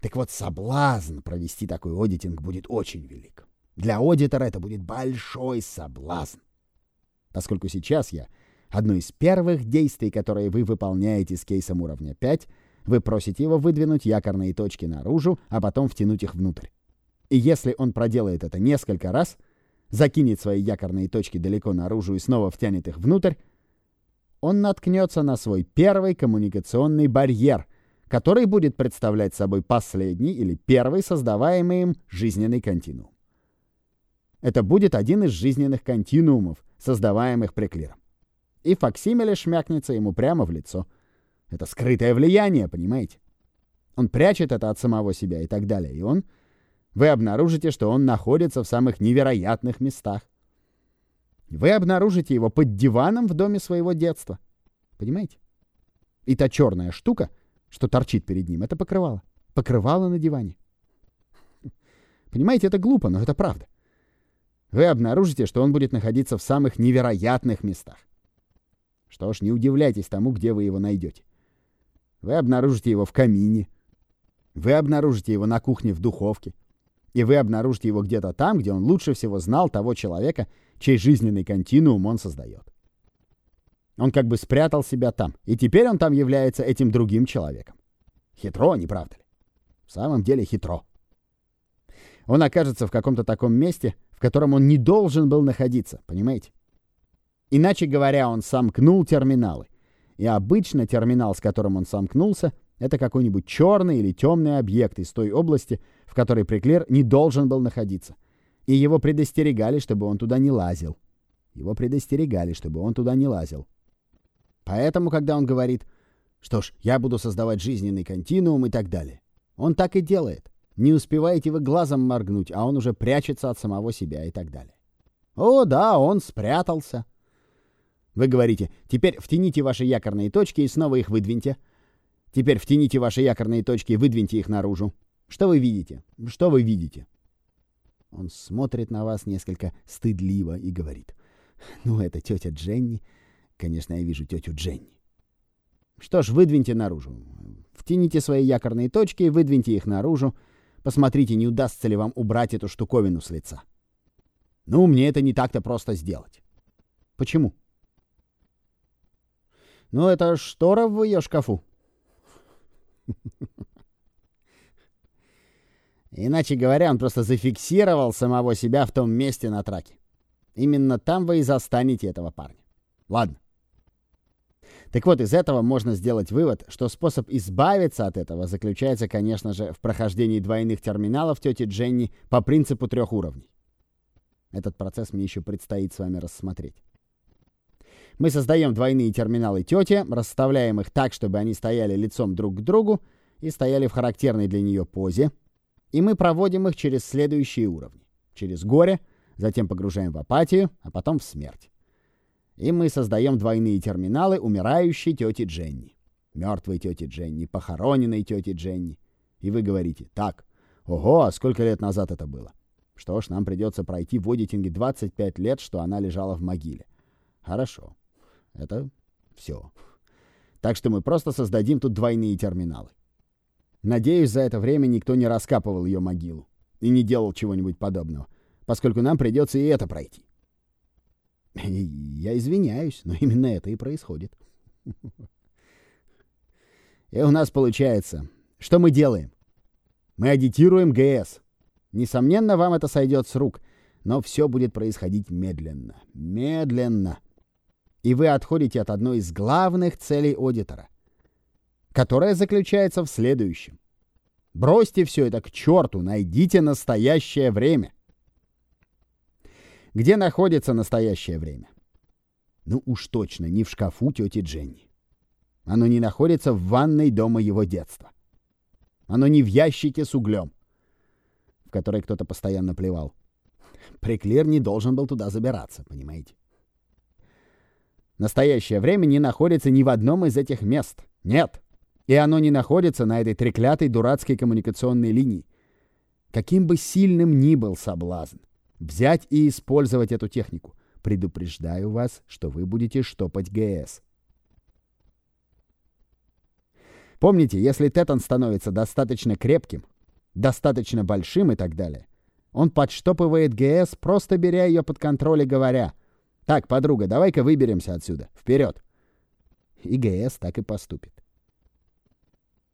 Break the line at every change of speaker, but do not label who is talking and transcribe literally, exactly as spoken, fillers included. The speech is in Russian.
Так вот, соблазн провести такой аудитинг будет очень велик. Для аудитора это будет большой соблазн. Поскольку сейчас я... Одно из первых действий, которые вы выполняете с кейсом уровня пять, вы просите его выдвинуть якорные точки наружу, а потом втянуть их внутрь. И если он проделает это несколько раз, закинет свои якорные точки далеко наружу и снова втянет их внутрь, он наткнется на свой первый коммуникационный барьер, который будет представлять собой последний или первый создаваемый им жизненный континуум. Это будет один из жизненных континуумов, создаваемых Преклиром. И факсимиле шмякнется ему прямо в лицо. Это скрытое влияние, понимаете? Он прячет это от самого себя и так далее. И он... Вы обнаружите, что он находится в самых невероятных местах. Вы обнаружите его под диваном в доме своего детства. Понимаете? И та черная штука, что торчит перед ним, это покрывало. Покрывало на диване. Понимаете, это глупо, но это правда. Вы обнаружите, что он будет находиться в самых невероятных местах. Что ж, не удивляйтесь тому, где вы его найдете. Вы обнаружите его в камине. Вы обнаружите его на кухне в духовке. И вы обнаружите его где-то там, где он лучше всего знал того человека, чей жизненный континуум он создает. Он как бы спрятал себя там, и теперь он там является этим другим человеком. Хитро, не правда ли? В самом деле хитро. Он окажется в каком-то таком месте, в котором он не должен был находиться, понимаете? Иначе говоря, он сомкнул терминалы. И обычно терминал, с которым он сомкнулся, это какой-нибудь черный или темный объект из той области, в которой Преклир не должен был находиться. И его предостерегали, чтобы он туда не лазил. Его предостерегали, чтобы он туда не лазил. Поэтому, когда он говорит, что ж, я буду создавать жизненный континуум и так далее, он так и делает. Не успеваете вы глазом моргнуть, а он уже прячется от самого себя и так далее. О, да, он спрятался. Вы говорите, теперь втяните ваши якорные точки и снова их выдвиньте. Теперь втяните ваши якорные точки и выдвиньте их наружу. Что вы видите? Что вы видите? Он смотрит на вас несколько стыдливо и говорит. Ну, это тетя Дженни. Конечно, я вижу тетю Дженни. Что ж, выдвиньте наружу. Втяните свои якорные точки и выдвиньте их наружу. Посмотрите, не удастся ли вам убрать эту штуковину с лица. Ну, мне это не так-то просто сделать. Почему? Ну, это штора в ее шкафу. Иначе говоря, он просто зафиксировал самого себя в том месте на траке. Именно там вы и застанете этого парня. Ладно. Так вот, из этого можно сделать вывод, что способ избавиться от этого заключается, конечно же, в прохождении двойных терминалов тети Дженни по принципу трех уровней. Этот процесс мне еще предстоит с вами рассмотреть. Мы создаем двойные терминалы тети, расставляем их так, чтобы они стояли лицом друг к другу и стояли в характерной для нее позе, и мы проводим их через следующие уровни. Через горе, затем погружаем в апатию, а потом в смерть. И мы создаем двойные терминалы умирающей тети Дженни, мертвой тети Дженни, похороненной тети Дженни. И вы говорите, так, ого, а сколько лет назад это было? Что ж, нам придется пройти в аудитинге двадцать пять лет, что она лежала в могиле. Хорошо. Это все. Так что мы просто создадим тут двойные терминалы. Надеюсь, за это время никто не раскапывал ее могилу и не делал чего-нибудь подобного, поскольку нам придется и это пройти. Я извиняюсь, но именно это и происходит. И у нас получается, что мы делаем? Мы аудитируем ГС. Несомненно, вам это сойдет с рук, но все будет происходить медленно. Медленно. И вы отходите от одной из главных целей аудитора, которая заключается в следующем. Бросьте все это к черту, найдите настоящее время. Где находится настоящее время? Ну уж точно не в шкафу тети Дженни. Оно не находится в ванной дома его детства. Оно не в ящике с углем, в который кто-то постоянно плевал. Преклир не должен был туда забираться, понимаете? Настоящее время не находится ни в одном из этих мест. Нет. И оно не находится на этой треклятой дурацкой коммуникационной линии. Каким бы сильным ни был соблазн взять и использовать эту технику, предупреждаю вас, что вы будете штопать ГС. Помните, если тетан становится достаточно крепким, достаточно большим и так далее, он подштопывает ГС, просто беря ее под контроль и говоря: «Так, подруга, давай-ка выберемся отсюда. Вперед!» И ГС так и поступит.